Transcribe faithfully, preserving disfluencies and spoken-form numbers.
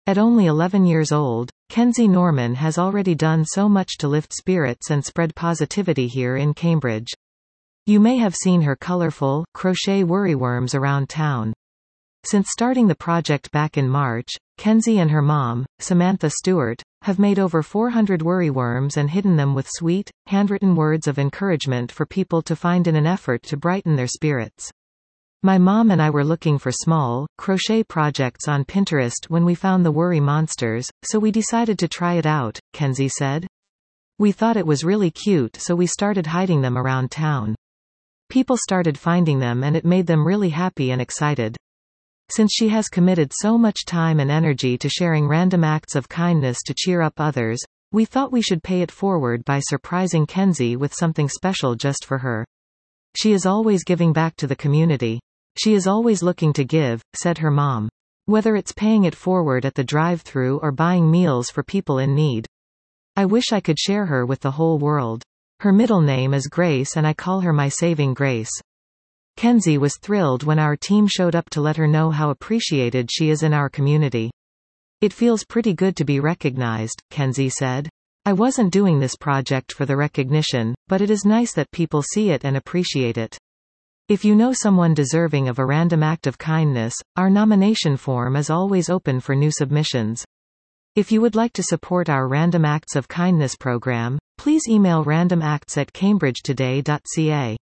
At only eleven years old, Kenzie Norman has already done so much to lift spirits and spread positivity here in Cambridge. You may have seen her colorful, crochet worryworms around town. Since starting the project back in March, Kenzie and her mom, Samantha Stewart, have made over four hundred worryworms and hidden them with sweet, handwritten words of encouragement for people to find in an effort to brighten their spirits. My mom and I were looking for small, crochet projects on Pinterest when we found the worry monsters, so we decided to try it out, Kenzie said. We thought it was really cute, so we started hiding them around town. People started finding them and it made them really happy and excited. Since she has committed so much time and energy to sharing random acts of kindness to cheer up others, we thought we should pay it forward by surprising Kenzie with something special just for her. She is always giving back to the community. She is always looking to give, said her mom. Whether it's paying it forward at the drive-thru or buying meals for people in need. I wish I could share her with the whole world. Her middle name is Grace and I call her my saving grace. Kenzie was thrilled when our team showed up to let her know how appreciated she is in our community. It feels pretty good to be recognized, Kenzie said. I wasn't doing this project for the recognition, but it is nice that people see it and appreciate it. If you know someone deserving of a random act of kindness, our nomination form is always open for new submissions. If you would like to support our Random Acts of Kindness program, please email randomacts at cambridgetoday dot c a.